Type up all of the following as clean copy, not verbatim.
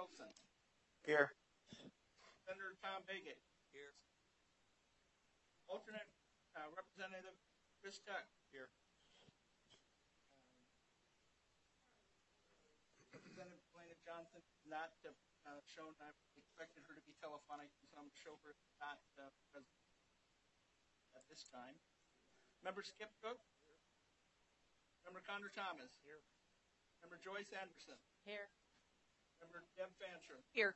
Wilson. Here. Senator Tom Begay. Here. Alternate Representative Chris Tuck. Here. Representative Elena Johnson not shown. I expected her to be telephonic, so I'm show her not present at this time. Member Skip Cook. Member Condor Thomas. Here. Member Joyce Anderson. Here. Member Deb Fancher. Here.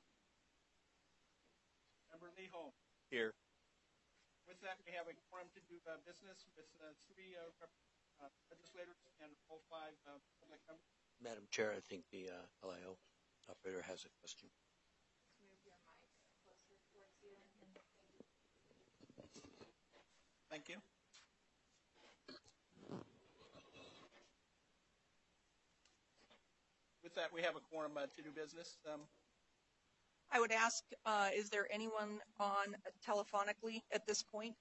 Member Lee Holmes. Here. With that, we have a quorum to do business with three legislators and all five public members. Madam Chair, I think the LIO operator has a question. Move your mic closer towards you. Thank you. With that, we have a quorum to do business. I would ask, is there anyone on telephonically at this point?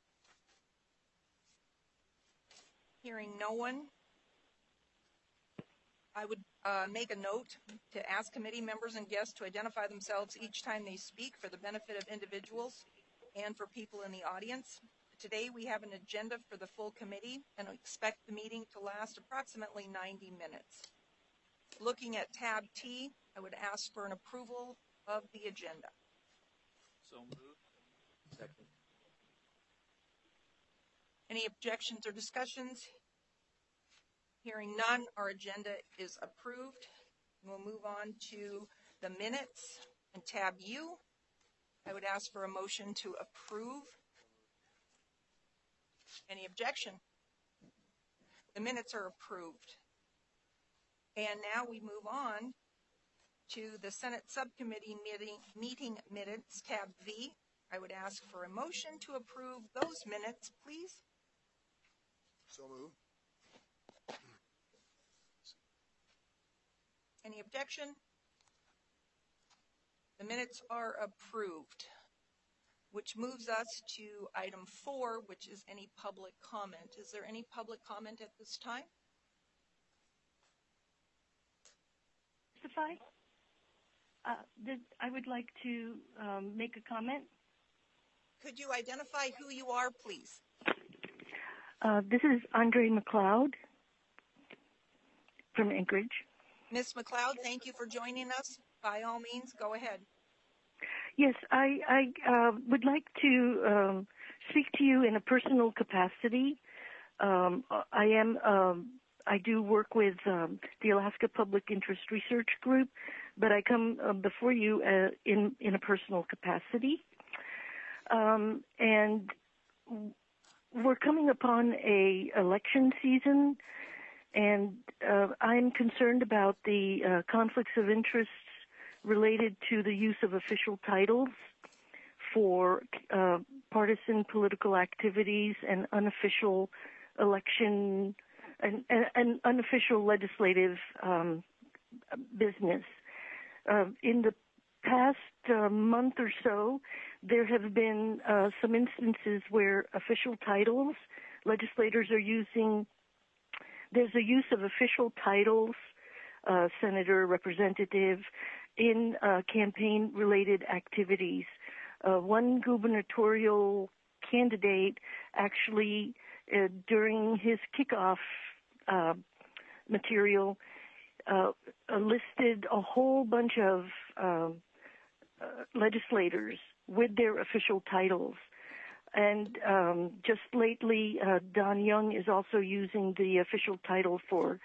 Hearing no one, I would make a note to ask committee members and guests to identify themselves each time they speak for the benefit of individuals and for people in the audience. Today we have an agenda for the full committee and expect the meeting to last approximately 90 minutes. Looking at tab T, I would ask for an approval of the agenda. So moved. Second. Any objections or discussions? Hearing none, our agenda is approved. We'll move on to the minutes and tab U. I would ask for a motion to approve. Any objection? The minutes are approved. And now we move on to the Senate Subcommittee meeting minutes, tab V. I would ask for a motion to approve those minutes, please. So moved. Any objection? The minutes are approved, which moves us to item 4, which is any public comment. Is there any public comment at this time? I would like to make a comment. Could you identify who you are, please? This is Andre McLeod from Anchorage. Ms. McLeod, thank you for joining us. By all means, go ahead. Yes, I would like to speak to you in a personal capacity. I do work with the Alaska Public Interest Research Group, but I come before you in a personal capacity. And we're coming upon a election season, and I'm concerned about the conflicts of interest related to the use of official titles for partisan political activities and unofficial election and unofficial legislative business. In the past month or so, there have been some instances where official titles, legislators are using, there's a use of official titles, senator, representative, in campaign-related activities. One gubernatorial candidate actually, during his kickoff material, listed a whole bunch of legislators with their official titles. And just lately, Don Young is also using the official title for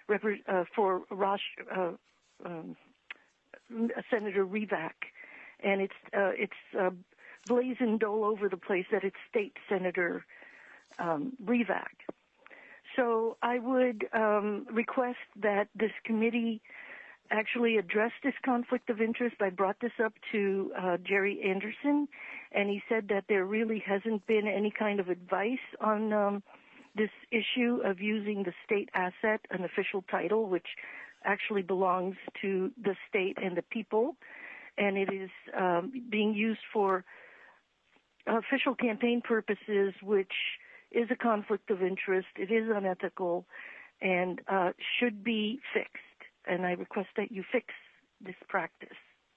Senator Rivak, and it's blazoned all over the place that it's State Senator Rivak. So I would request that this committee actually address this conflict of interest. I brought this up to Jerry Anderson, and he said that there really hasn't been any kind of advice on this issue of using the state asset, an official title, which actually belongs to the state and the people, and it is being used for official campaign purposes, which is a conflict of interest. It is unethical and should be fixed. And I request that you fix this practice.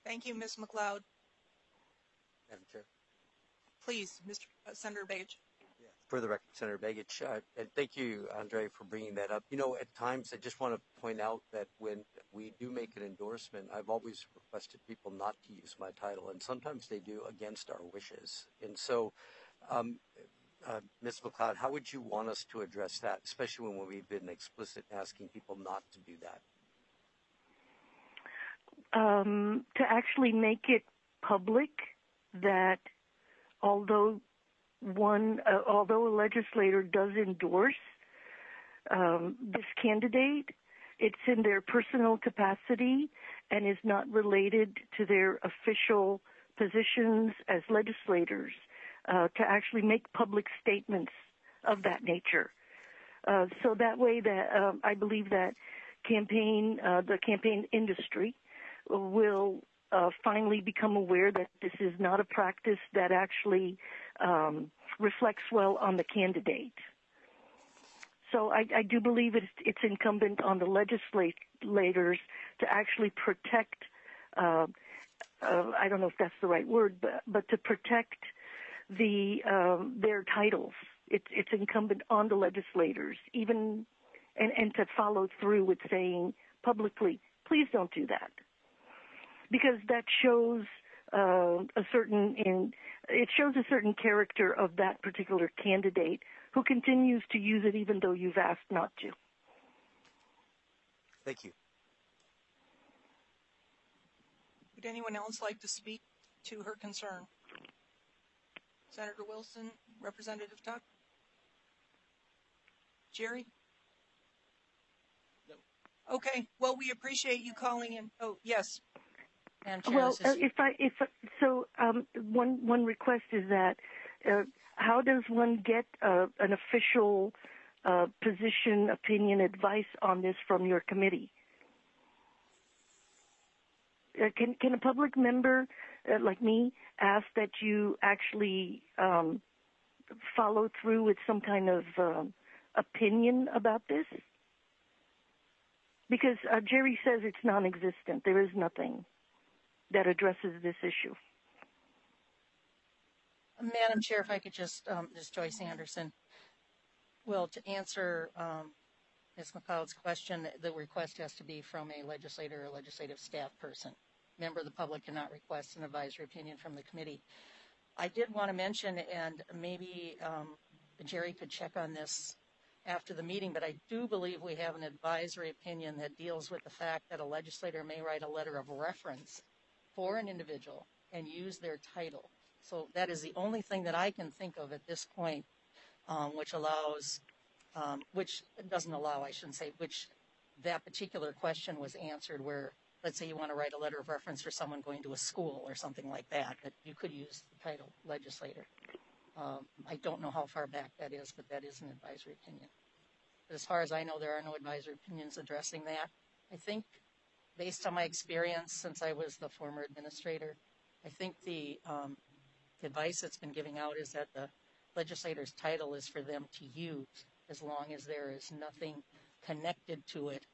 Thank you, Ms. McLeod. Madam Chair. Please, Senator Begich. For the record, Senator Begich, and thank you, Andre, for bringing that up. You know, at times I just want to point out that when we do make an endorsement, I've always requested people not to use my title, and sometimes they do against our wishes. And so, Ms. McLeod, how would you want us to address that, especially when we've been explicit asking people not to do that? To actually make it public that although a legislator does endorse this candidate, it's in their personal capacity and is not related to their official positions as legislators, to actually make public statements of that nature. So that way that I believe that the campaign industry will finally become aware that this is not a practice that actually reflects well on the candidate. So I do believe it's incumbent on the legislators to actually protect, I don't know if that's the right word, but to protect their titles. It's incumbent on the legislators, even and to follow through with saying publicly, please don't do that, because that shows a certain character of that particular candidate who continues to use it even though you've asked not to. Thank you. Would anyone else like to speak to her concern? Senator Wilson, Representative Tuck? Jerry? No. Okay. Well, we appreciate you calling in. Oh, yes. Well, one request is that how does one get an official position, opinion, advice on this from your committee? Can a public member like me ask that you actually follow through with some kind of opinion about this? Because Jerry says it's non-existent. There is nothing that addresses this issue. Madam Chair, if I could just, this is Joyce Anderson. Well, to answer Ms. McLeod's question, the request has to be from a legislator or legislative staff person. Member of the public cannot request an advisory opinion from the committee. I did want to mention, and maybe Jerry could check on this after the meeting, but I do believe we have an advisory opinion that deals with the fact that a legislator may write a letter of reference for an individual and use their title. So that is the only thing that I can think of at this point, which doesn't allow, I shouldn't say, which that particular question was answered where, let's say you want to write a letter of reference for someone going to a school or something like that you could use the title legislator. I don't know how far back that is, but that is an advisory opinion. But as far as I know, there are no advisory opinions addressing that. I think, based on my experience since I was the former administrator, I think the advice that's been giving out is that the legislator's title is for them to use as long as there is nothing connected to it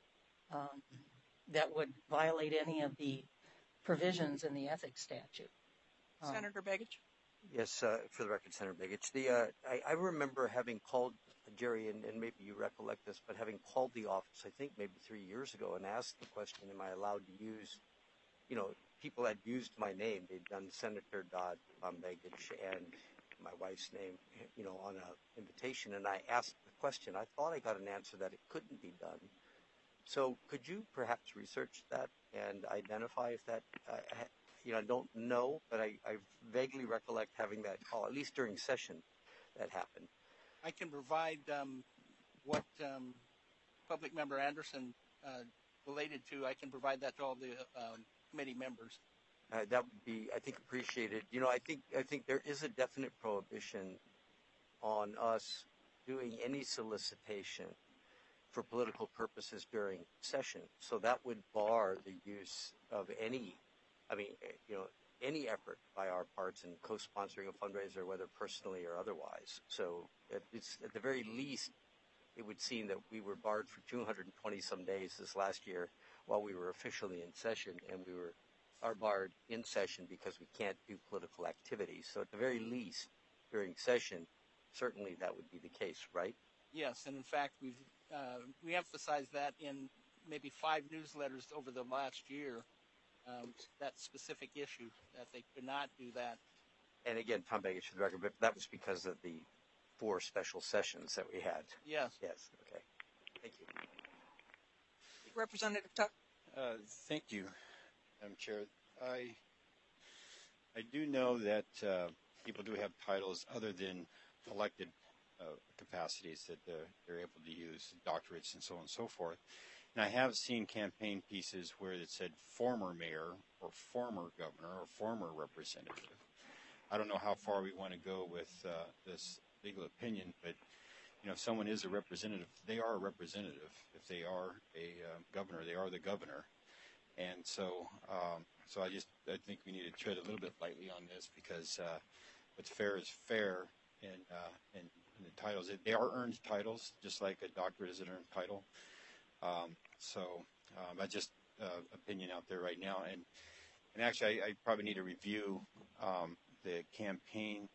that would violate any of the provisions in the ethics statute. Senator Begich? Yes, for the record, Senator Begich. I remember having called Jerry, and maybe you recollect this, but having called the office, I think maybe 3 years ago, and asked the question, am I allowed to use, people had used my name. They'd done Senator Dodd Begich and my wife's name, on an invitation, and I asked the question. I thought I got an answer that it couldn't be done. So could you perhaps research that and identify if that, I don't know, but I vaguely recollect having that call, at least during session, that happened. I can provide what Public Member Anderson related to. I can provide that to all the committee members. That would be, I think, appreciated. I think there is a definite prohibition on us doing any solicitation for political purposes during session. So that would bar the use of any effort by our parts in co-sponsoring a fundraiser, whether personally or otherwise. So it's, at the very least, it would seem that we were barred for 220 some days this last year while we were officially in session, and we were are barred in session because we can't do political activities. So at the very least, during session, certainly that would be the case, right? Yes, and in fact, we emphasized that in maybe 5 newsletters over the last year, that specific issue, that they could not do that. And again, Tom Begich for the record, but that was because of the 4 special sessions that we had. Yes. Yes, okay. Thank you. Representative Tuck. Thank you, Madam Chair. I do know that people do have titles other than elected capacities that they're able to use, doctorates and so on and so forth. And I have seen campaign pieces where it said former mayor or former governor or former representative. I don't know how far we want to go with this legal opinion, but if someone is a representative, they are a representative. If they are a governor, they are the governor. And so, I think we need to tread a little bit lightly on this because what's fair is fair, and the titles, they are earned titles, just like a doctorate is an earned title. I just opinion out there right now, and actually, I probably need to review the campaign.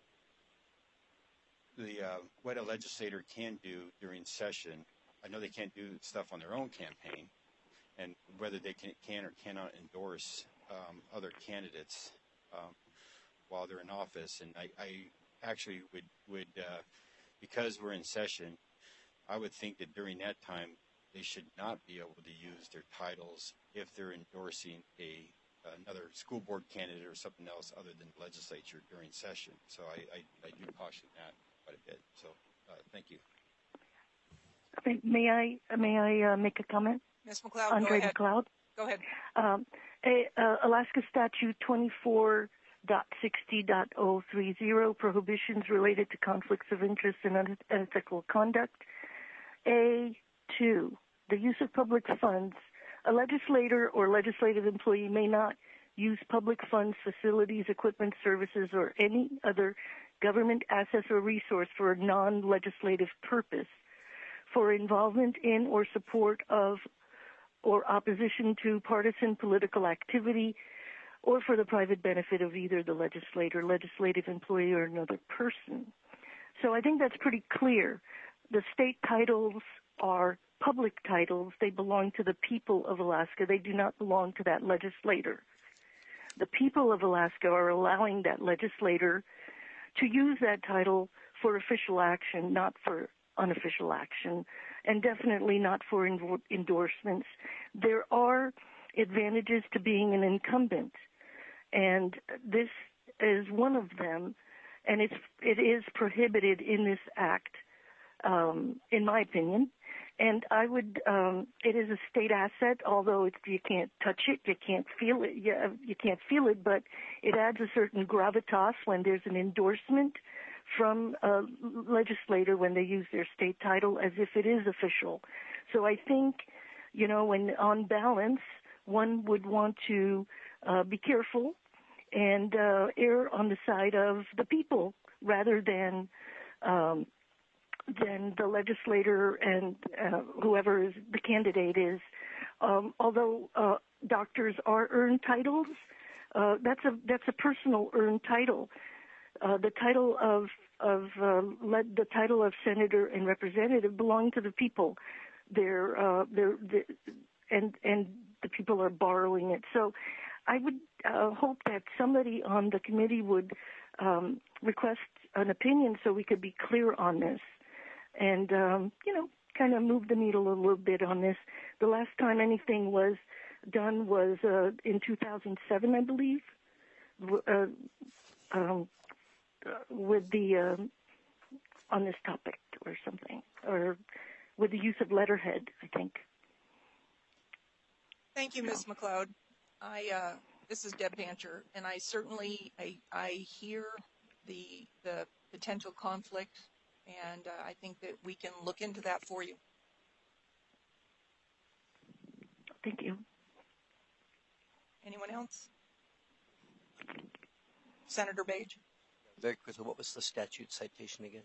What a legislator can do during session. I know they can't do stuff on their own campaign, and whether they can or cannot endorse other candidates while they're in office. And I actually would because we're in session, I would think that during that time they should not be able to use their titles if they're endorsing another school board candidate or something else other than legislature during session. So I do caution that quite a bit. So thank you. May I make a comment? Ms. McLeod, Andre go ahead. McLeod. Go ahead. Alaska Statute 24.60.030, prohibitions related to conflicts of interest and unethical conduct. A2, the use of public funds. A legislator or legislative employee may not use public funds, facilities, equipment, services, or any other government assets or resource for a non-legislative purpose, for involvement in or support of or opposition to partisan political activity, or for the private benefit of either the legislator, legislative employee, or another person. So I think that's pretty clear. The state titles are public titles. They belong to the people of Alaska. They do not belong to that legislator. The people of Alaska are allowing that legislator to use that title for official action, not for unofficial action, and definitely not for endorsements. There are advantages to being an incumbent, and this is one of them, and it is prohibited in this act, in my opinion. And I would, it is a state asset, although you can't touch it, you can't feel it, you can't feel it, but it adds a certain gravitas when there's an endorsement from a legislator when they use their state title as if it is official. So I think, when on balance, one would want to be careful and err on the side of the people rather than the legislator and whoever is the candidate is. Although doctors are earned titles, that's a personal earned title. The title of the title of senator and representative belong to the people. And the people are borrowing it. So I would hope that somebody on the committee would request an opinion so we could be clear on this and, kind of move the needle a little bit on this. The last time anything was done was in 2007, I believe, with the on this topic or something, or with the use of letterhead, I think. Thank you, Ms. McLeod. This is Deb Pancher, and I certainly I hear the potential conflict, and I think that we can look into that for you. Thank you. Anyone else? Senator Page. Very quickly, what was the statute citation again?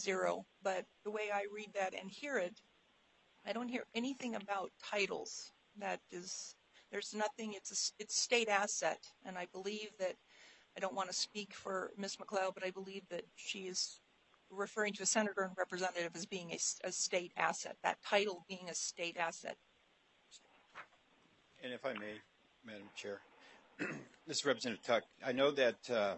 24.60.030. But the way I read that and hear it, I don't hear anything about titles That is, there's nothing, it's state asset. And I believe that, I don't want to speak for Ms. McLeod, but I believe that she is referring to a senator and representative as being a state asset, that title being a state asset. And if I may, Madam Chair, this is Representative Tuck. I know that,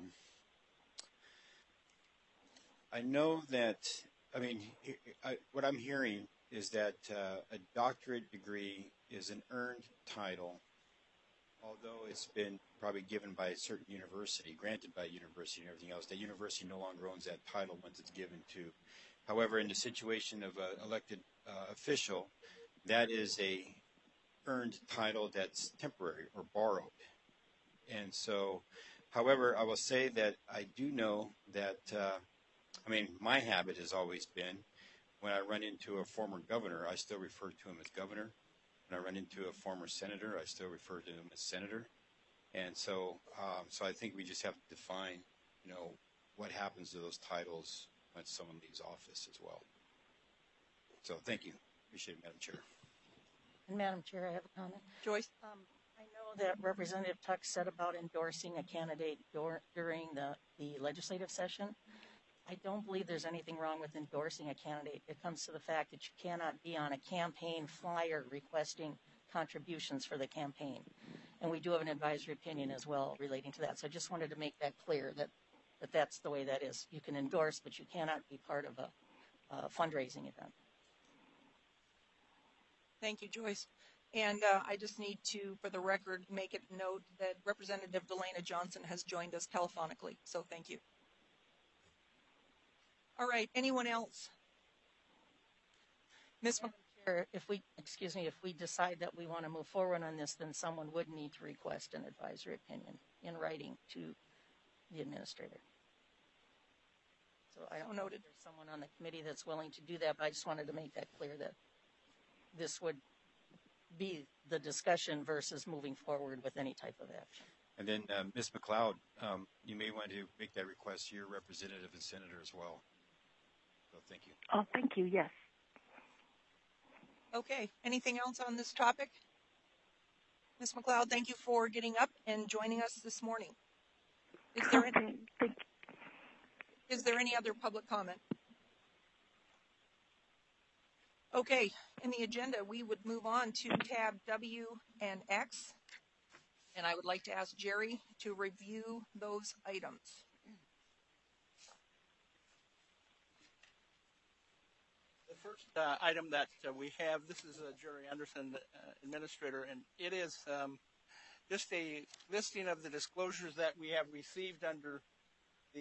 what I'm hearing is that a doctorate degree is an earned title, although it's been probably given by a certain university, granted by a university and everything else. That university no longer owns that title once it's given to. However, in the situation of an elected official, that is a earned title that's temporary or borrowed. And so, however, I will say that I do know that, my habit has always been, when I run into a former governor, I still refer to him as governor. When I run into a former senator, I still refer to him as senator. And so, I think we just have to define, what happens to those titles when someone leaves office as well. So, thank you. Appreciate it, Madam Chair. And Madam Chair, I have a comment. Joyce? I know that Representative Tuck said about endorsing a candidate during the legislative session. I don't believe there's anything wrong with endorsing a candidate. It comes to the fact that you cannot be on a campaign flyer requesting contributions for the campaign. And we do have an advisory opinion as well relating to that. So I just wanted to make that clear, that that's the way that is. You can endorse, but you cannot be part of a fundraising event. Thank you, Joyce. And I just need to, for the record, make it note that Representative Delana Johnson has joined us telephonically. So thank you. All right. Anyone else? Ms. Chair, if we decide that we want to move forward on this, then someone would need to request an advisory opinion in writing to the administrator. So I don't know if there's someone on the committee that's willing to do that, but I just wanted to make that clear that this would be the discussion versus moving forward with any type of action. And then, Ms. McLeod, you may want to make that request to your representative and senator as well. So thank you. Oh, thank you. Yes. Okay. Anything else on this topic? Ms. McLeod, thank you for getting up and joining us this morning. Is there any other public comment? Okay. In the agenda, we would move on to tab W and X. And I would like to ask Jerry to review those items. The first item that we have, this is Jerry Anderson, administrator, and it is just a listing of the disclosures that we have received under the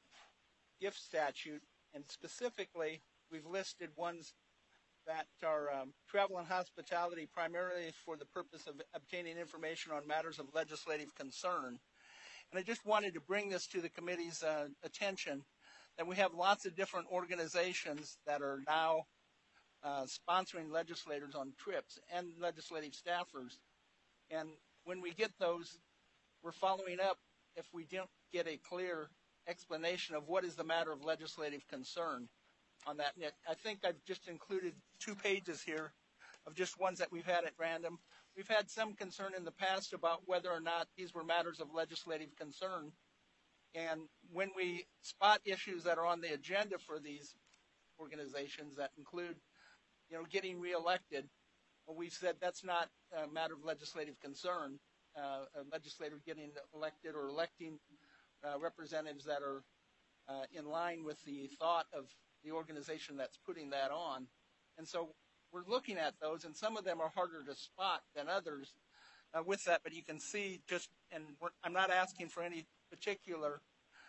gift statute, and specifically we've listed ones that are travel and hospitality, primarily for the purpose of obtaining information on matters of legislative concern. And I just wanted to bring this to the committee's attention, that we have lots of different organizations that are now sponsoring legislators on trips and legislative staffers. And when we get those, we're following up if we don't get a clear explanation of what is the matter of legislative concern on that. And I think I've just included 2 pages here of just ones that we've had at random. We've had some concern in the past about whether or not these were matters of legislative concern. And when we spot issues that are on the agenda for these organizations that include, getting reelected, well, we've said that's not a matter of legislative concern. A legislator getting elected or electing representatives that are in line with the thought of the organization that's putting that on. And so we're looking at those, and some of them are harder to spot than others with that. But you can see I'm not asking for any particular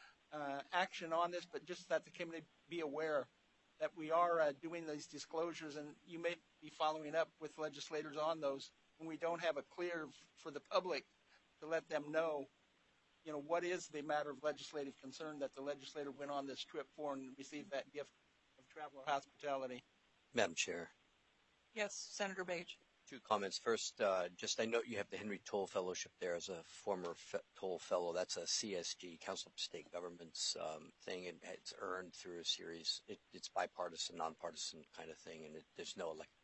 action on this, but just that the committee be aware that we are doing these disclosures, and you may be following up with legislators on those when we don't have a clear for the public to let them know, what is the matter of legislative concern that the legislator went on this trip for and received that gift of travel or hospitality. Madam Chair. Yes, Senator Page. 2 comments. First, I note you have the Henry Toll Fellowship there as a former Toll Fellow. That's a CSG, Council of State Governments thing, and it's earned through a series. It's bipartisan, nonpartisan kind of thing, and there's no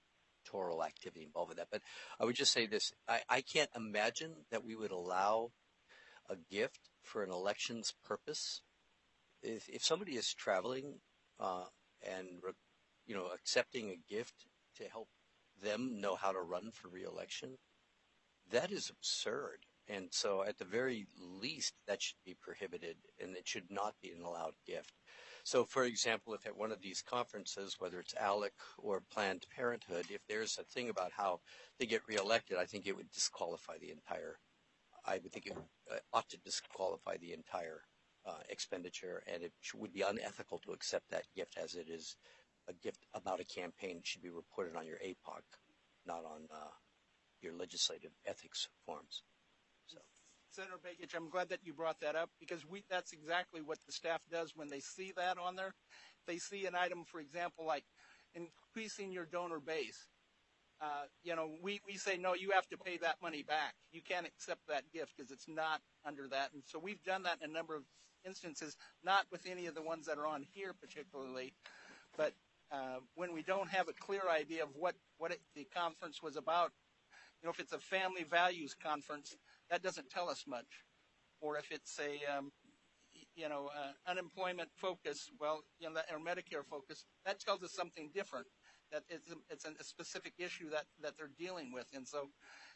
electoral activity involved with that. But I would just say this: I can't imagine that we would allow a gift for an elections purpose. If somebody is traveling and accepting a gift to help them know how to run for re-election, that is absurd. And so at the very least, that should be prohibited, and it should not be an allowed gift. So, for example, if at one of these conferences, whether it's ALEC or Planned Parenthood, if there's a thing about how they get reelected, I think it would disqualify the entire, I would think it ought to disqualify the entire expenditure, and it would be unethical to accept that gift as it is a gift about a campaign. It should be reported on your APOC, not on your legislative ethics forms. So. Senator Begich, I'm glad that you brought that up because that's exactly what the staff does when they see that on there. They see an item, for example, like increasing your donor base. We say, no, you have to pay that money back. You can't accept that gift because it's not under that. And so we've done that in a number of instances, not with any of the ones that are on here particularly, but when we don't have a clear idea of what the conference was about. If it's a family values conference, that doesn't tell us much. Or if it's a, unemployment focus, or Medicare focus, that tells us something different. That it's a specific issue that they're dealing with. And so,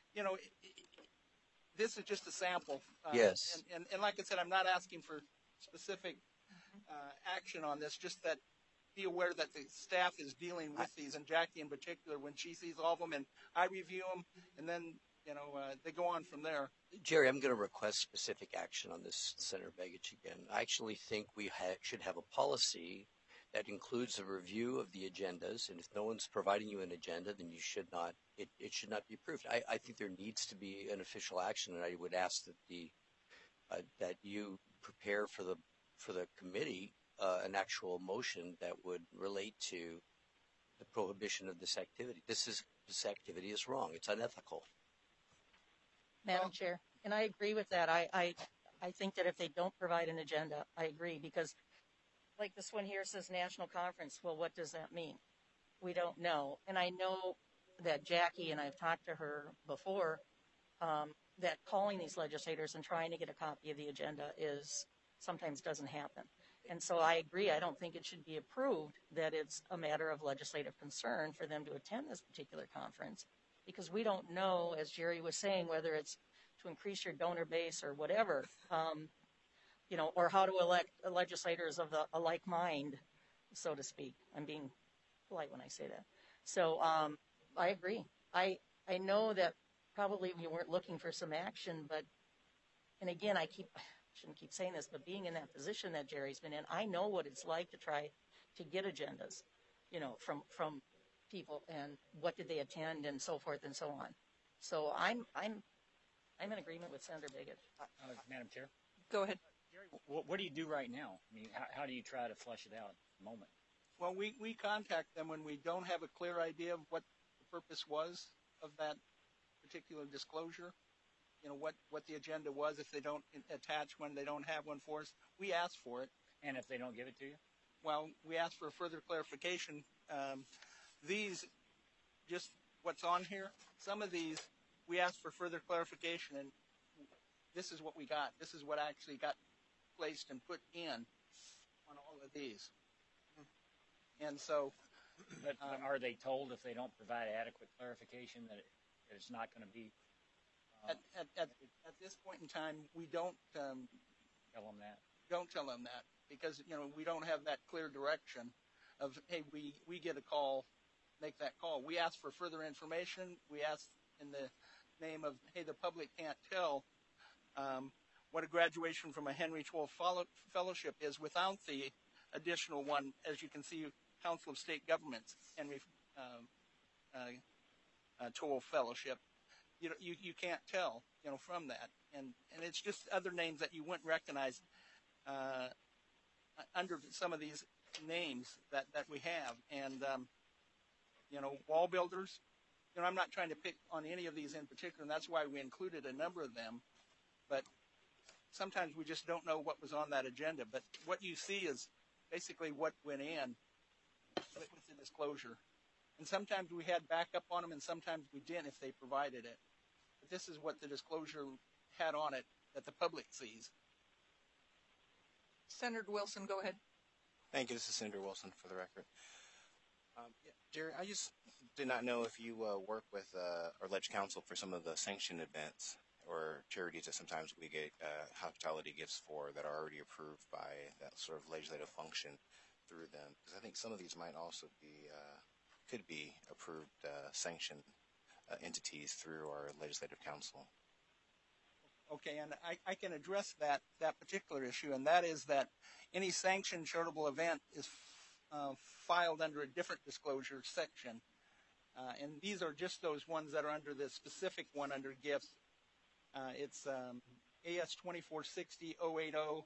this is just a sample. Yes. And like I said, I'm not asking for specific action on this, just that be aware that the staff is dealing with these, and Jackie in particular, when she sees all of them, and I review them, and then, they go on from there. Jerry, I'm going to request specific action on this, Senator Begich, again. I actually think we should have a policy that includes a review of the agendas, and if no one's providing you an agenda, then you should not, it should not be approved. I think there needs to be an official action, and I would ask that that you prepare for the committee an actual motion that would relate to the prohibition of this activity. This activity is wrong. It's unethical. Madam Chair, and I agree with that. I think that if they don't provide an agenda, I agree, because like this one here says national conference. Well, what does that mean? We don't know. And I know that Jackie, and I've talked to her before, that calling these legislators and trying to get a copy of the agenda sometimes doesn't happen. And so I agree. I don't think it should be approved that it's a matter of legislative concern for them to attend this particular conference, because we don't know, as Jerry was saying, whether it's to increase your donor base or whatever, or how to elect legislators of a like mind, so to speak. I'm being polite when I say that. So I agree. I know that probably we weren't looking for some action, but, and again, shouldn't keep saying this, but being in that position that Jerry's been in, I know what it's like to try to get agendas, from people, and what did they attend, and so forth and so on. So I'm in agreement with Senator Begich. Madam Chair, Go ahead. what do you do right now? I mean, how do you try to flesh it out at the moment? Well, we contact them when we don't have a clear idea of what the purpose was of that particular disclosure. What the agenda was. If they don't attach one, they don't have one for us, we ask for it. And if they don't give it to you? Well, we ask for further clarification. These, just what's on here, some of these, we ask for further clarification, and this is what we got. This is what actually got placed and put in on all of these. And so... But are they told if they don't provide adequate clarification that it's not going to be... At this point in time, we don't tell them that. Don't tell them that, because we don't have that clear direction of, hey, we get a call, make that call. We ask for further information. We ask in the name of, hey, the public can't tell what a graduation from a Henry Toll Fellowship is without the additional one, as you can see, Council of State Governments, Henry Toll Fellowship. You can't tell, from that. And it's just other names that you wouldn't recognize under some of these names that we have. And, wall builders, I'm not trying to pick on any of these in particular, and that's why we included a number of them. But sometimes we just don't know what was on that agenda. But what you see is basically what went in with the disclosure. And sometimes we had backup on them, and sometimes we didn't if they provided it. But this is what the disclosure had on it that the public sees. Senator Wilson, go ahead. Thank you. This is Senator Wilson for the record. Jerry, I just did not know if you work with or ledge counsel for some of the sanctioned events or charities that sometimes we get hospitality gifts for that are already approved by that sort of legislative function through them. Because I think some of these might also be, could be approved sanctioned entities through our legislative council. Okay, and I can address that particular issue, and that is that any sanctioned charitable event is filed under a different disclosure section. And these are just those ones that are under the specific one under gifts. It's AS 2460-080,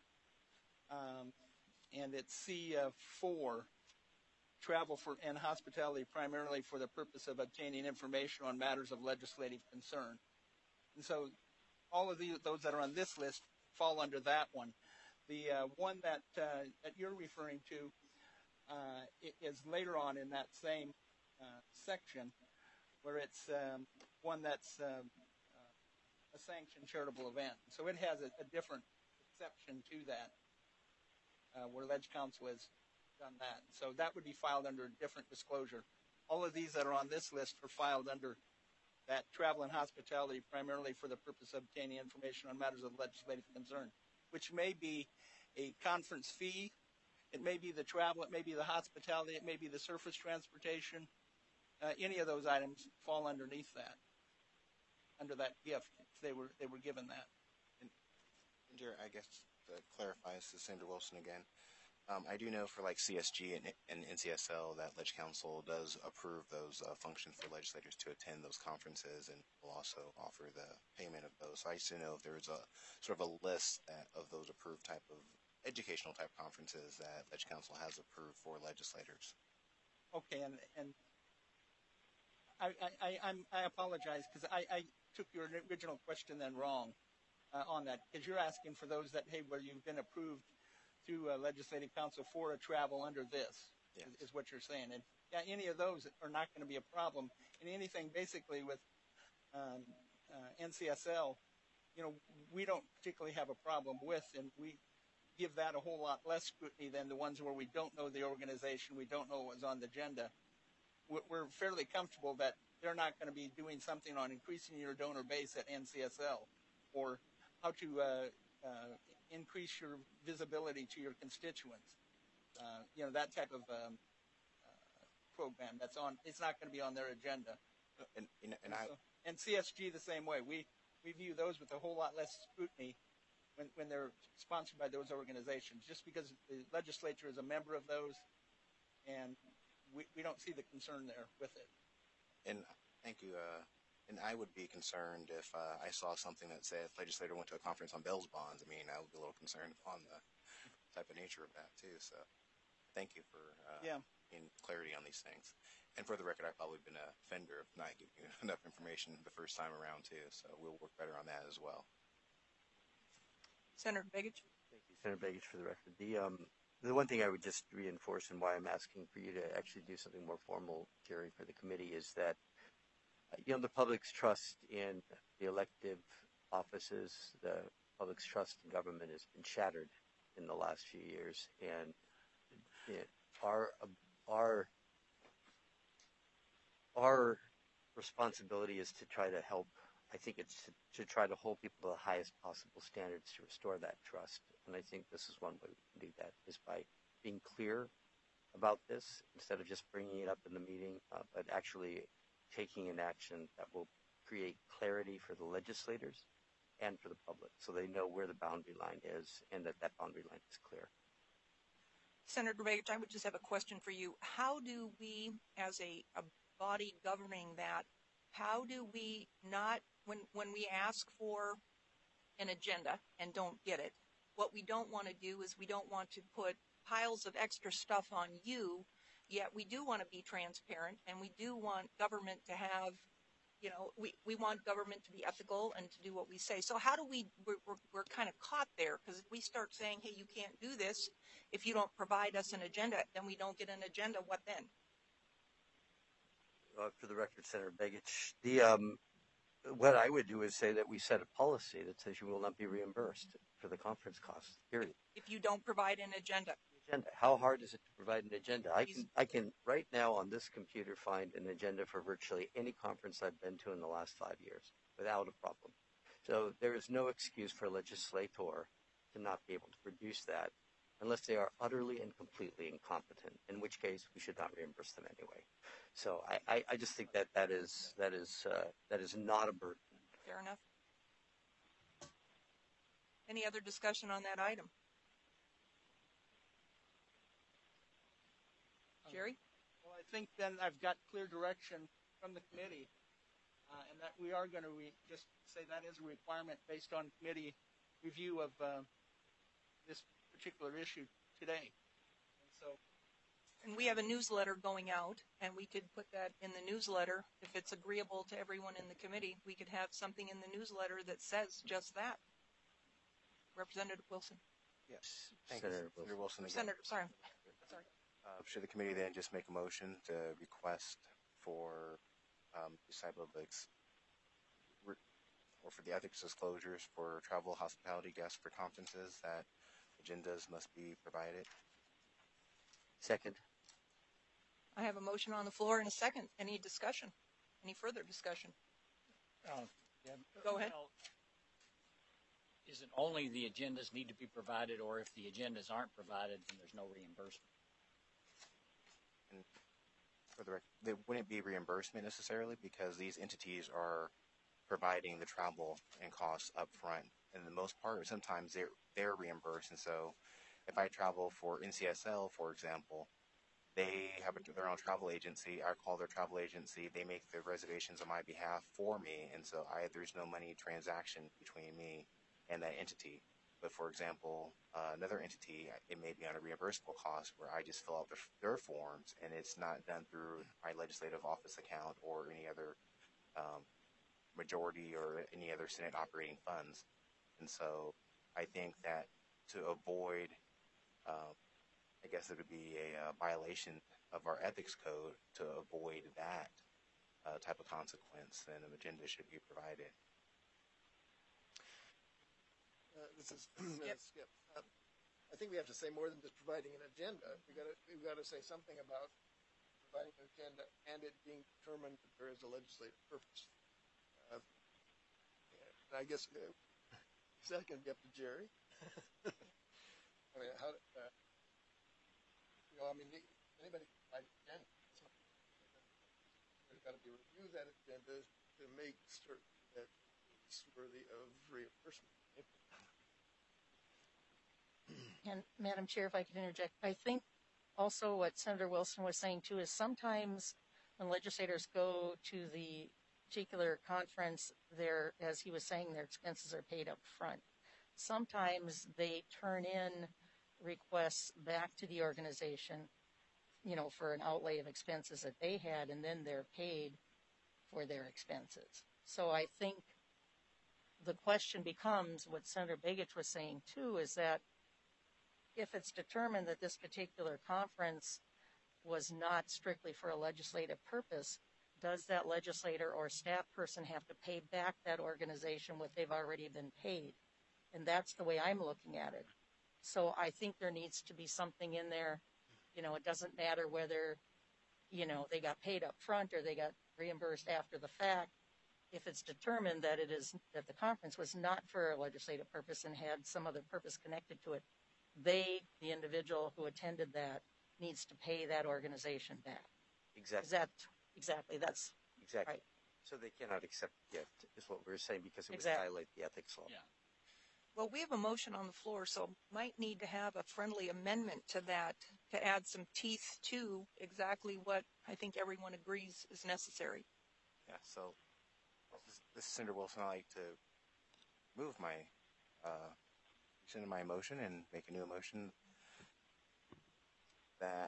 and it's C4, travel for and hospitality primarily for the purpose of obtaining information on matters of legislative concern. And so all of those that are on this list fall under that one. The one that you're referring to is later on in that same section, where it's one that's a sanctioned charitable event. So it has a different exception to that, where Ledge Council has done that. So that would be filed under a different disclosure. All of these that are on this list are filed under that travel and hospitality primarily for the purpose of obtaining information on matters of legislative concern, which may be a conference fee, it may be the travel, it may be the hospitality, it may be the surface transportation. Any of those items fall underneath that, under that gift, if they were given that. And Jerry, I guess to clarify, this is Senator Wilson again. I do know for like CSG and NCSL that Ledge Council does approve those functions for legislators to attend those conferences, and will also offer the payment of those. So I used to know if there was a sort of a list of those approved type of educational type conferences that Ledge Council has approved for legislators. Okay, and I apologize because I took your original question then wrong on that, because you're asking for those that, hey, where you've been approved through Legislative Council for a travel under this, yes, is what you're saying. And yeah, any of those are not going to be a problem. And anything basically with NCSL, we don't particularly have a problem with, and we give that a whole lot less scrutiny than the ones where we don't know the organization, we don't know what was on the agenda. We're fairly comfortable that they're not going to be doing something on increasing your donor base at NCSL, or how to increase your visibility to your constituents. That type of program that's on, it's not going to be on their agenda. And CSG the same way. We view those with a whole lot less scrutiny when they're sponsored by those organizations, just because the legislature is a member of those, and we don't see the concern there with it. And thank you. And I would be concerned if I saw something that said legislator went to a conference on Bell's bonds. I mean, I would be a little concerned upon the type of nature of that too. So thank you for getting clarity on these things. And for the record, I've probably been a offender of not giving you enough information the first time around too. So we'll work better on that as well. Senator Begich. Thank you, Senator Begich, for the record. The one thing I would just reinforce, and why I'm asking for you to actually do something more formal, Jerry, for the committee, is that the public's trust in the elective offices, the public's trust in government has been shattered in the last few years, and our responsibility is to try to help. I think it's to try to hold people to the highest possible standards to restore that trust. And I think this is one way we can do that, is by being clear about this instead of just bringing it up in the meeting, but actually taking an action that will create clarity for the legislators and for the public, so they know where the boundary line is and that boundary line is clear. Senator Begich, I would just have a question for you. How do we, as a body governing that, how do we not, when we ask for an agenda and don't get it, what we don't want to do is we don't want to put piles of extra stuff on you, yet we do want to be transparent, and we do want government to have, we want government to be ethical and to do what we say. So how do we're kind of caught there, because if we start saying, hey, you can't do this if you don't provide us an agenda, then we don't get an agenda, what then? for the record, Senator Begich, what I would do is say that we set a policy that says you will not be reimbursed for the conference costs, period. If you don't provide an agenda. Agenda. How hard is it to provide an agenda? I can right now on this computer find an agenda for virtually any conference I've been to in the last 5 years without a problem. So there is no excuse for a legislator to not be able to produce that unless they are utterly and completely incompetent, in which case we should not reimburse them anyway. So I just think that is not a burden. Fair enough. Any other discussion on that item? Jerry? Well, I think then I've got clear direction from the committee, and that we are going to just say that is a requirement based on committee review of this particular issue today. And so, And we have a newsletter going out, and we could put that in the newsletter. If it's agreeable to everyone in the committee, we could have something in the newsletter that says just that. Representative Wilson. Yes. Thank Senator you, Senator Wilson. Again. Senator, sorry. Should the committee then just make a motion to request for this type of or for the ethics disclosures for travel hospitality guests for conferences that agendas must be provided? Second. I have a motion on the floor and a second. Any discussion? Any further discussion? Yeah, Go ahead. well, is it only the agendas need to be provided, or if the agendas aren't provided, then there's no reimbursement? And for the record, there wouldn't be reimbursement necessarily because these entities are providing the travel and costs up front. And the most part, sometimes they're reimbursed. And so if I travel for NCSL, for example, they have their own travel agency. I call their travel agency. They make the reservations on my behalf for me. And so there's no money transaction between me and that entity. But for example, another entity, it may be on a reimbursable cost where I just fill out their forms and it's not done through my legislative office account or any other majority or any other Senate operating funds. And so I think that to avoid, I guess it would be a violation of our ethics code to avoid that type of consequence, then an agenda should be provided. This is Skip. I think we have to say more than just providing an agenda. We've got to say something about providing an agenda and it being determined that there is a legislative purpose. And I guess second, be up to Jerry. I mean, how? Anybody can provide an agenda. There's got to be review that agenda to make certain that it's worthy of reimbursement. And Madam Chair, if I could interject, I think also what Senator Wilson was saying too is sometimes when legislators go to the particular conference, as he was saying, their expenses are paid up front. Sometimes they turn in requests back to the organization, for an outlay of expenses that they had, and then they're paid for their expenses. So I think the question becomes what Senator Begich was saying too, is that if it's determined that this particular conference was not strictly for a legislative purpose, does that legislator or staff person have to pay back that organization what they've already been paid? And that's the way I'm looking at it. So I think there needs to be something in there. It doesn't matter whether, they got paid up front or they got reimbursed after the fact. If it's determined that that the conference was not for a legislative purpose and had some other purpose connected to it, the individual who attended that, needs to pay that organization back. Exactly. Exactly. That's Exactly. right. So they cannot accept the gift, is what we were saying, because it Exactly. would violate the ethics law. Yeah. Well, we have a motion on the floor, so might need to have a friendly amendment to that to add some teeth to exactly what I think everyone agrees is necessary. Yeah, so this is Senator Wilson. I'd like to move rescind my motion and make a new motion that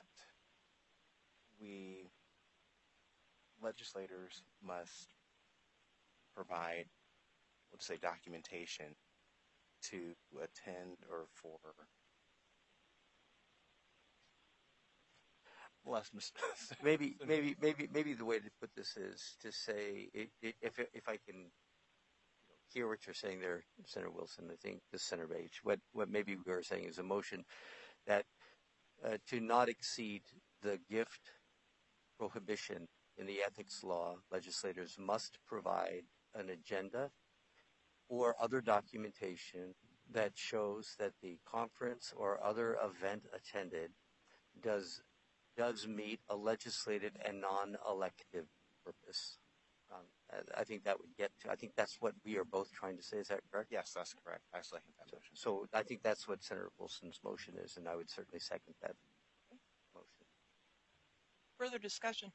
legislators must provide, we'll just say, documentation to attend or for. less maybe the way to put this is to say, if I can hear what you're saying there, Senator Wilson, I think this Senator Page, what maybe we are saying is a motion that to not exceed the gift prohibition in the ethics law, legislators must provide an agenda or other documentation that shows that the conference or other event attended does meet a legislative and non-elective purpose. I think that would get to, I think that's what we are both trying to say. Is that correct? Yes, that's correct. I second that motion. So I think that's what Senator Wilson's motion is, and I would certainly second that motion. Further discussion?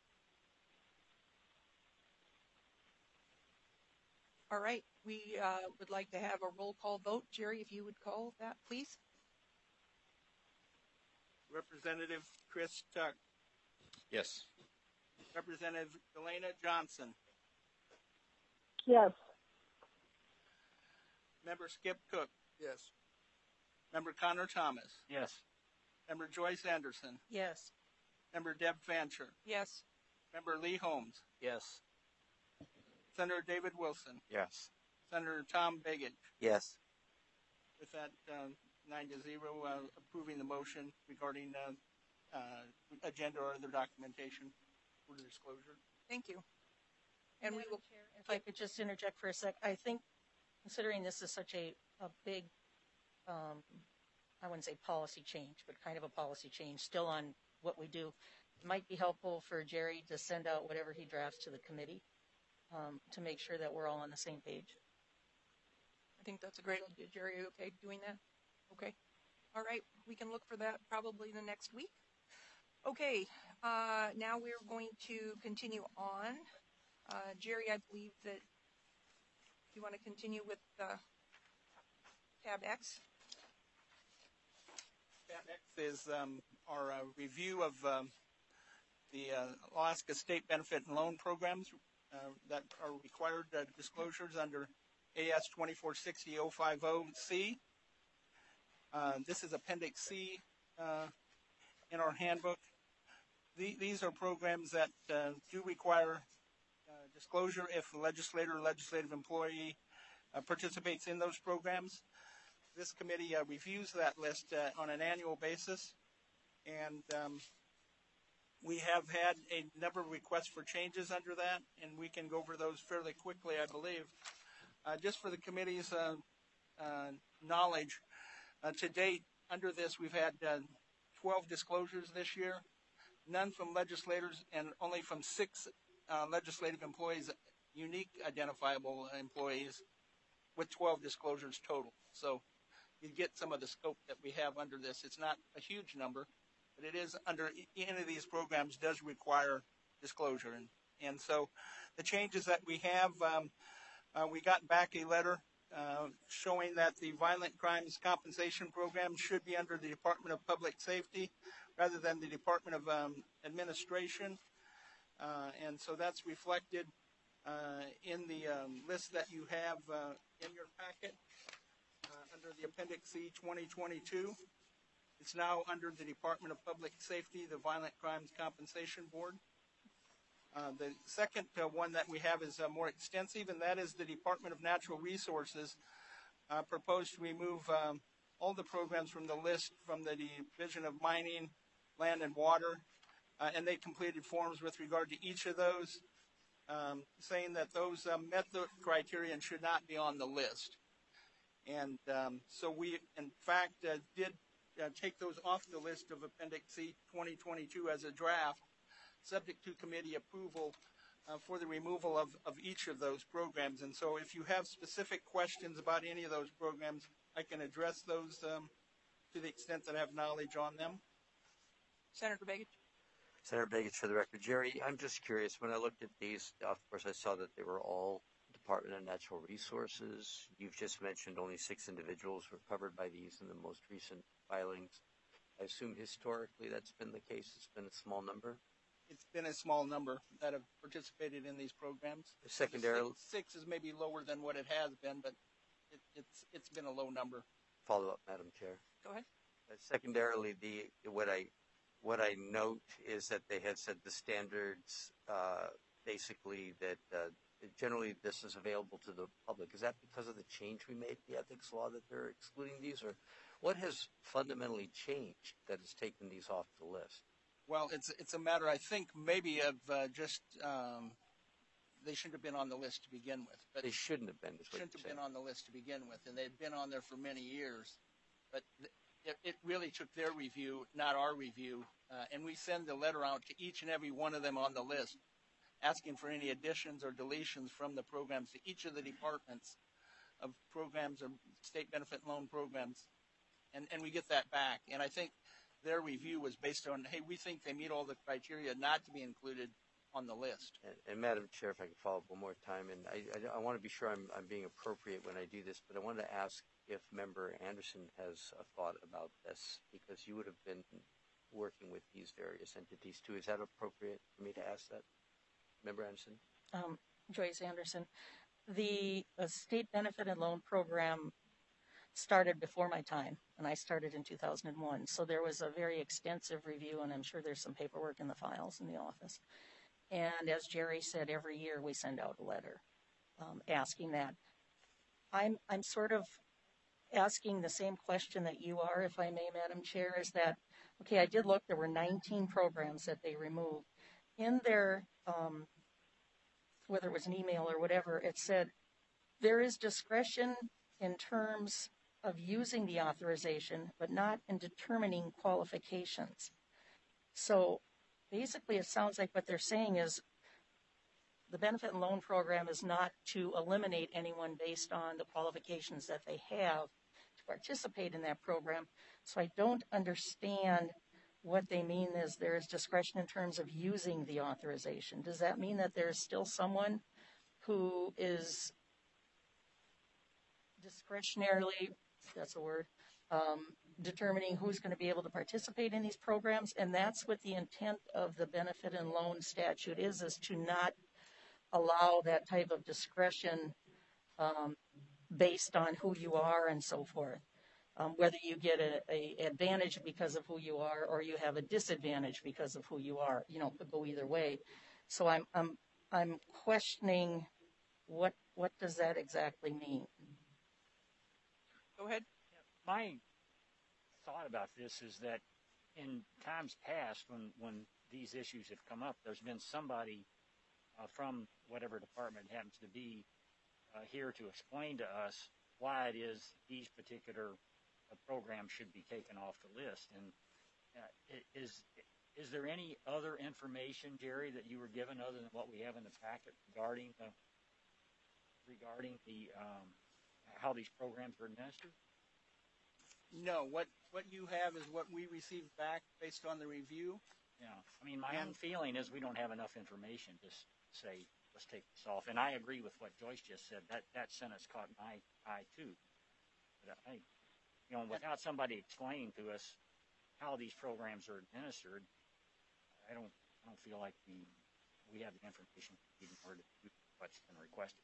All right, we would like to have a roll call vote. Jerry, if you would call that, please. Representative Chris Tuck, Yes. Representative Elena Johnson, Yes. Member Skip Cook, Yes. Member Connor Thomas, Yes. Member Joyce Anderson, Yes. Member Deb Fancher, Yes. Member Lee Holmes, Yes. Senator David Wilson, Yes. Senator Tom Begich. Yes. With that 9-0, approving the motion regarding agenda or other documentation for the disclosure. Thank you. And we will. If I could just interject for a sec, I think considering this is such a big, I wouldn't say policy change, but kind of a policy change still on what we do, it might be helpful for Jerry to send out whatever he drafts to the committee to make sure that we're all on the same page. I think that's a great idea. Jerry, are you okay doing that? Okay. All right. We can look for that probably the next week. Okay. Now we're going to continue on. Jerry, I believe that you want to continue with tab X. Tab X is our review of the Alaska State Benefit and Loan Programs that are required disclosures under AS 2460-050C. This is Appendix C in our handbook. These are programs that do require disclosure if the legislator or legislative employee participates in those programs. This committee reviews that list on an annual basis, and we have had a number of requests for changes under that, and we can go over those fairly quickly, I believe. Just for the committee's knowledge, to date, under this, we've had 12 disclosures this year, none from legislators and only from 6 legislative employees, unique identifiable employees, with 12 disclosures total. So you get some of the scope that we have under this. It's not a huge number, but it is under any of these programs does require disclosure. And so the changes that we have, we got back a letter showing that the Violent Crimes Compensation Program should be under the Department of Public Safety rather than the Department of Administration. And so that's reflected in the list that you have in your packet under the Appendix C 2022. It's now under the Department of Public Safety, the Violent Crimes Compensation Board. The second one that we have is more extensive, and that is the Department of Natural Resources proposed to remove all the programs from the list from the Division of Mining, Land, and Water, and they completed forms with regard to each of those, saying that those met the criteria and should not be on the list. And so we, in fact, did take those off the list of Appendix C 2022 as a draft, subject to committee approval for the removal of each of those programs. And so if you have specific questions about any of those programs, I can address those to the extent that I have knowledge on them. Senator Begich. Senator Begich, for the record. Jerry, I'm just curious. When I looked at these, of course, I saw that they were all Department of Natural Resources. You've just mentioned only 6 individuals were covered by these in the most recent filings. I assume historically that's been the case. It's been a small number. It's been a small number that have participated in these programs. Secondarily, 6 is maybe lower than what it has been, but it's been a low number. Follow up, Madam Chair. Go ahead. Secondarily, what I what I note is that they had said the standards, basically that generally this is available to the public. Is that because of the change we made in the ethics law that they're excluding these, or what has fundamentally changed that has taken these off the list? Well, it's a matter, I think, maybe of just they shouldn't have been on the list to begin with. But They shouldn't have been. shouldn't have been on the list to begin with, and they've been on there for many years. But it really took their review, not our review, and we send the letter out to each and every one of them on the list, asking for any additions or deletions from the programs to each of the departments of programs or state benefit loan programs, and we get that back. And I think their review was based on, hey, we think they meet all the criteria not to be included on the list. And Madam Chair, if I can follow up one more time, and I want to be sure I'm being appropriate when I do this, but I wanted to ask if Member Anderson has a thought about this, because you would have been working with these various entities too. Is that appropriate for me to ask that, Member Anderson? Joyce Anderson. The state benefit and loan program started before my time, and I started in 2001. So there was a very extensive review, and I'm sure there's some paperwork in the files in the office. And as Jerry said, every year we send out a letter asking that. I'm sort of asking the same question that you are, if I may, Madam Chair, is that, okay, I did look, there were 19 programs that they removed. In their, whether it was an email or whatever, it said, there is discretion in terms of using the authorization, but not in determining qualifications. So basically, it sounds like what they're saying is the benefit and loan program is not to eliminate anyone based on the qualifications that they have to participate in that program. So I don't understand what they mean is there is discretion in terms of using the authorization. Does that mean that there's still someone who is discretionarily, if that's a word, determining who's going to be able to participate in these programs? And that's what the intent of the benefit and loan statute is to not allow that type of discretion based on who you are and so forth. Whether you get a advantage because of who you are or you have a disadvantage because of who you are, could go either way. So I'm questioning what does that exactly mean? Go ahead. My thought about this is that in times past, when these issues have come up, there's been somebody from whatever department it happens to be here to explain to us why it is these particular programs should be taken off the list. And is there any other information, Jerry, that you were given other than what we have in the packet regarding the how these programs are administered? No, what you have is what we received back based on the review. Yeah, I mean, my own feeling is we don't have enough information to say, let's take this off. And I agree with what Joyce just said. That sentence caught my eye too. But without somebody explaining to us how these programs are administered, I don't feel like we have the information in order to do what's been requested.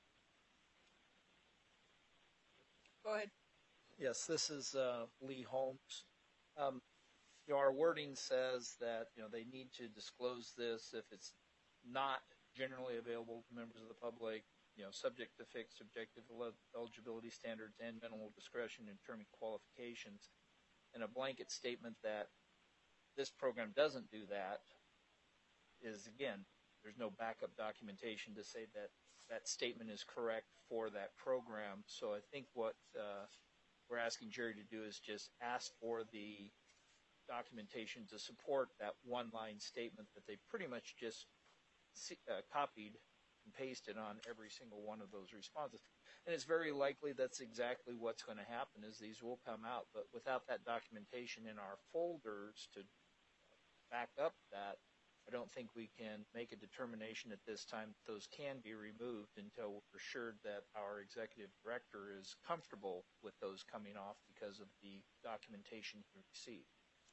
Go ahead. Yes, this is Lee Holmes. Our wording says that they need to disclose this if it's not generally available to members of the public, subject to fixed objective eligibility standards and minimal discretion in determining qualifications. And a blanket statement that this program doesn't do that is, again, there's no backup documentation to say that that statement is correct for that program. So I think what we're asking Jerry to do is just ask for the documentation to support that one-line statement that they pretty much just copied and pasted on every single one of those responses. And it's very likely that's exactly what's going to happen, is these will come out. But without that documentation in our folders to back up that, I don't think we can make a determination at this time that those can be removed until we're assured that our executive director is comfortable with those coming off because of the documentation he received.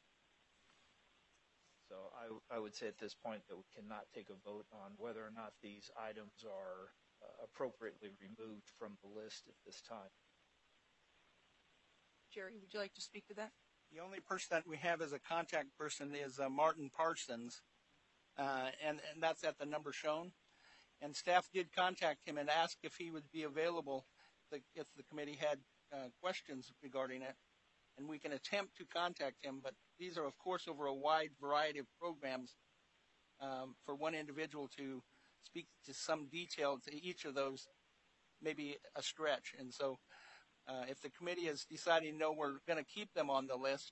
So I would say at this point that we cannot take a vote on whether or not these items are appropriately removed from the list at this time. Jerry, would you like to speak to that? The only person that we have as a contact person is Martin Parsons, and that's at the number shown. And staff did contact him and ask if he would be available if the committee had questions regarding it. And we can attempt to contact him, but these are, of course, over a wide variety of programs. For one individual to speak to some detail to each of those may be a stretch. And so if the committee is deciding, no, we're going to keep them on the list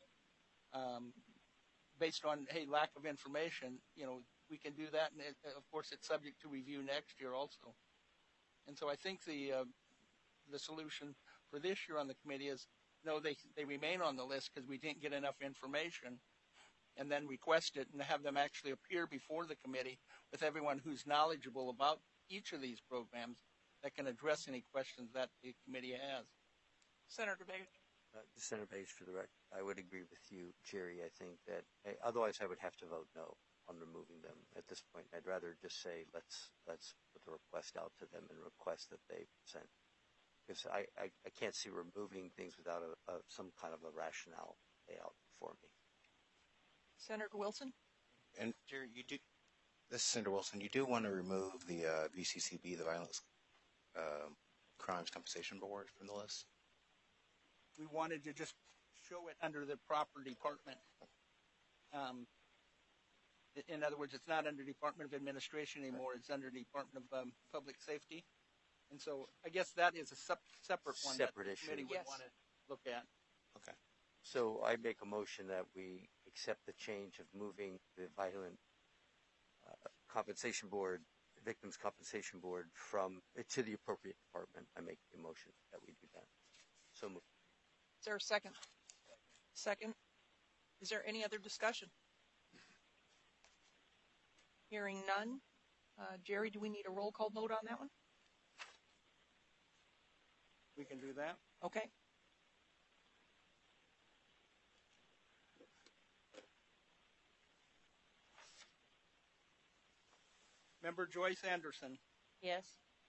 based on, hey, lack of information, we can do that. And of course, it's subject to review next year also. And so I think the solution for this year on the committee is, no, they remain on the list because we didn't get enough information, and then request it and have them actually appear before the committee with everyone who's knowledgeable about each of these programs that can address any questions that the committee has. Senator Begich. Senator Begich, for the record, I would agree with you, Jerry. I think that otherwise I would have to vote no on removing them at this point. I'd rather just say let's put the request out to them and request that they present, because I can't see removing things without some kind of a rationale layout for me. Senator Wilson? And Jerry, this is Senator Wilson, you do want to remove the VCCB, the Violence Crimes Compensation Board, from the list? We wanted to just show it under the proper department. In other words, it's not under Department of Administration anymore. It's under Department of Public Safety. And so I guess that is a separate one Separate that the issue. committee would Yes. want to look at. Okay. So I make a motion that we accept the change of moving the Violent Compensation Board, Victims Compensation Board, to the appropriate department. I make a motion that we do that. So moved. Is there a second? Second. Is there any other discussion? Hearing none. Jerry, do we need a roll call vote on that one? We can do that. Okay. Member Joyce Anderson. Yes.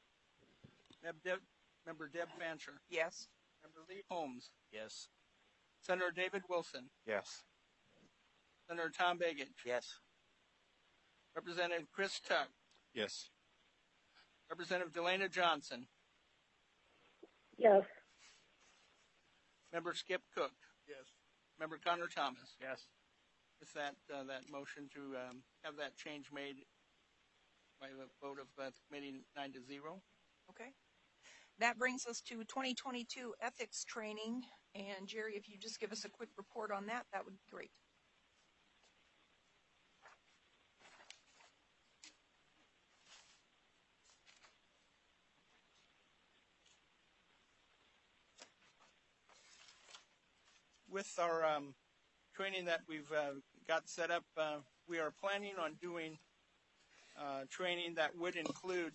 Member Deb Fancher. Yes. Member Lee Holmes. Yes. Senator David Wilson. Yes. Senator Tom Begich. Yes. Representative Chris Tuck. Yes. Representative Delana Johnson. Yes. Member Skip Cook. Yes. Member Connor Thomas. Yes. With that motion to have that change made by a vote of the committee 9-0. Okay. That brings us to 2022 ethics training. And Jerry, if you just give us a quick report on that, that would be great. With our training that we've got set up, we are planning on doing training that would include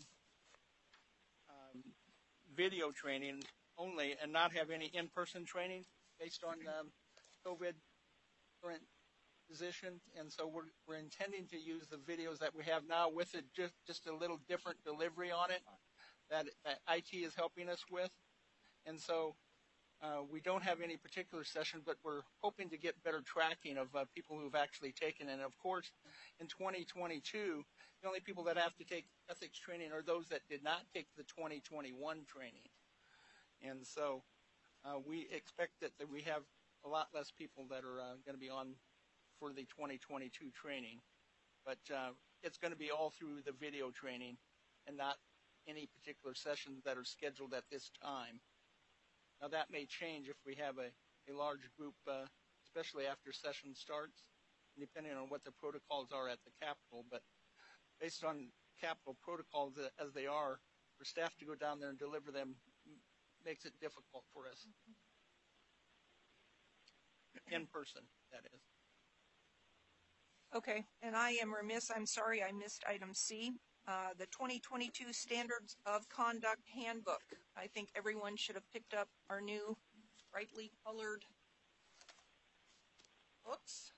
video training only and not have any in-person training based on COVID current position. And so we're intending to use the videos that we have now with it just a little different delivery on it that IT is helping us with. And so we don't have any particular session, but we're hoping to get better tracking of people who've actually taken it. And of course, in 2022, the only people that have to take ethics training are those that did not take the 2021 training. And so we expect that we have a lot less people that are going to be on for the 2022 training. But it's going to be all through the video training and not any particular sessions that are scheduled at this time. Now, that may change if we have a large group, especially after session starts, depending on what the protocols are at the Capitol. But based on Capitol protocols as they are, for staff to go down there and deliver them makes it difficult for us. In person, that is. Okay, and I am remiss, I'm sorry I missed item C, the 2022 Standards of Conduct Handbook. I think everyone should have picked up our new brightly colored books.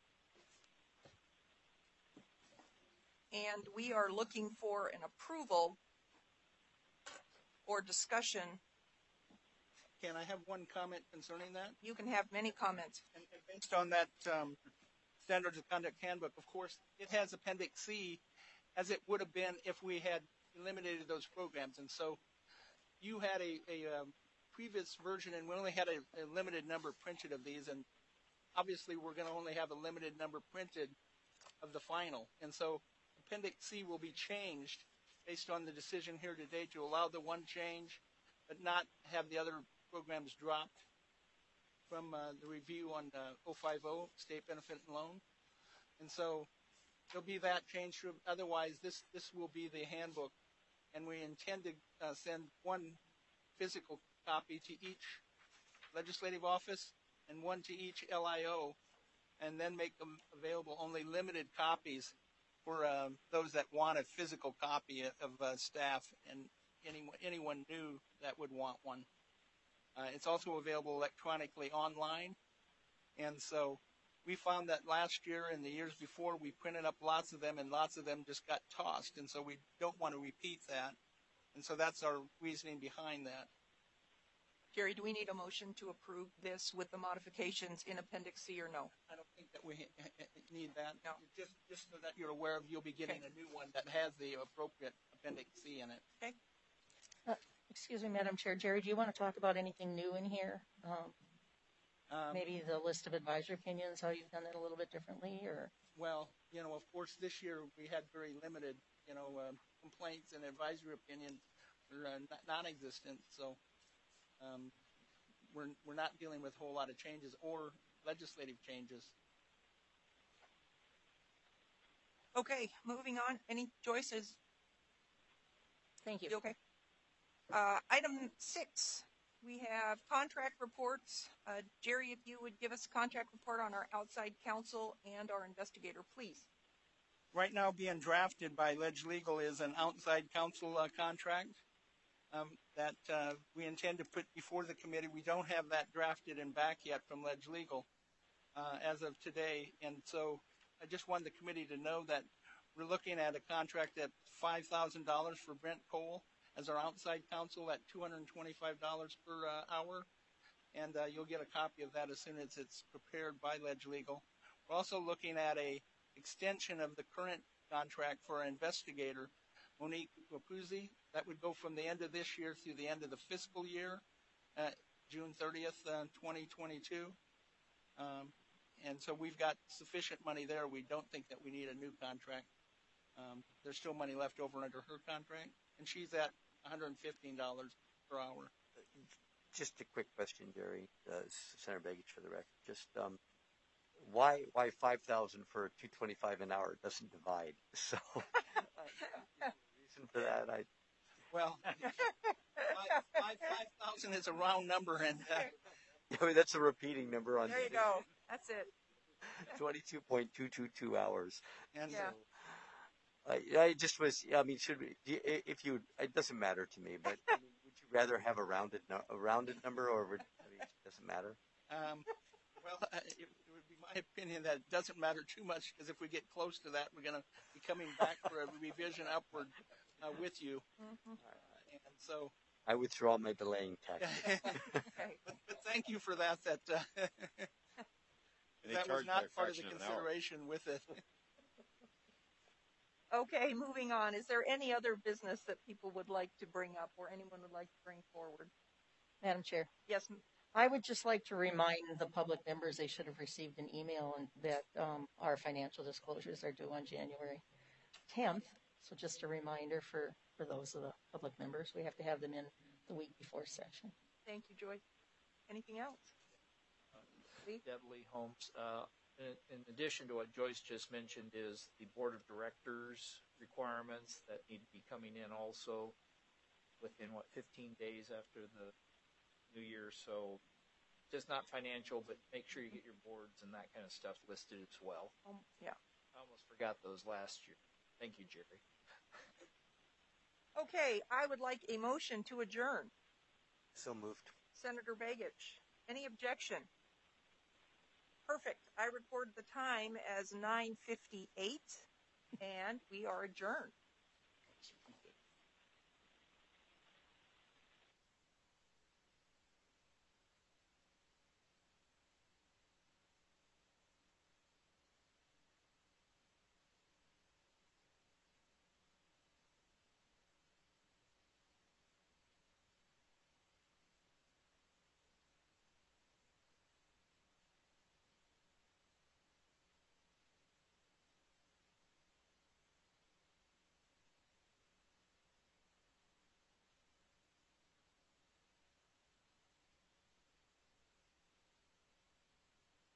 And we are looking for an approval or discussion. Okay, and I have one comment concerning that. You can have many comments. And based on that Standards of Conduct Handbook, of course, it has Appendix C as it would have been if we had eliminated those programs. And so you had a previous version, and we only had a limited number printed of these, and obviously we're going to only have a limited number printed of the final. And so Appendix C will be changed based on the decision here today to allow the one change, but not have the other programs dropped from the review on 050, State Benefit and Loan. And so there'll be that change. Otherwise, this will be the handbook, and we intend to send one physical copy to each legislative office and one to each LIO, and then make them available, only limited copies for those that want a physical copy of staff and anyone new that would want one. It's also available electronically online, and so we found that last year and the years before we printed up lots of them, and lots of them just got tossed, and so we don't want to repeat that, and so that's our reasoning behind that. Jerry, do we need a motion to approve this with the modifications in Appendix C or no? I don't think that we need that. No. Just so that you're aware of, you'll be getting a new one that has the appropriate Appendix C in it. Okay. Excuse me, Madam Chair. Jerry, do you want to talk about anything new in here? Maybe the list of advisory opinions, how you've done that a little bit differently, or? Well, of course, this year we had very limited, complaints, and advisory opinions are non-existent. So we're not dealing with a whole lot of changes or legislative changes. Okay, moving on. Any choices? Thank you. You okay? Item 6, we have contract reports. Jerry, if you would give us a contract report on our outside counsel and our investigator, please. Right now being drafted by Ledge Legal is an outside counsel contract that we intend to put before the committee. We don't have that drafted and back yet from Ledge Legal as of today, and so I just wanted the committee to know that we're looking at a contract at $5,000 for Brent Cole as our outside counsel at $225 per hour, and you'll get a copy of that as soon as it's prepared by Ledge Legal. We're also looking at a extension of the current contract for our investigator, Monique Wapuzzi. That would go from the end of this year through the end of the fiscal year, June 30th, 2022. And so we've got sufficient money there. We don't think that we need a new contract. There's still money left over under her contract, and she's at $115 per hour. Just a quick question, Jerry. Senator Begich for the record. Just why 5,000 for $225 an hour? It doesn't divide. So reason for that, well, 5,000 is a round number, and that's a repeating number on. There you go. That's it. 22.222 hours. And yeah. I just was. I mean, should we? If you, it doesn't matter to me. But I mean, would you rather have a rounded number, or would, it doesn't matter? Well, it would be my opinion that it doesn't matter too much, because if we get close to that, we're going to be coming back for a revision upward with you. Mm-hmm. And so I withdraw my delaying tactic. Okay. But thank you for that. That that was not part of the consideration with it. Okay, moving on. Is there any other business that people would like to bring up or anyone would like to bring forward? Madam Chair. Yes. I would just like to remind the public members they should have received an email and that our financial disclosures are due on January 10th. So just a reminder for those of the public members. We have to have them in the week before session. Thank you, Joy. Anything else? Deb Lee Holmes. In addition to what Joyce just mentioned is the board of directors requirements that need to be coming in also within 15 days after the new year. So just not financial, but make sure you get your boards and that kind of stuff listed as well. Yeah. I almost forgot those last year. Thank you, Jerry. Okay, I would like a motion to adjourn. So moved. Senator Begich, any objection? Perfect. I record the time as 9:58, and we are adjourned.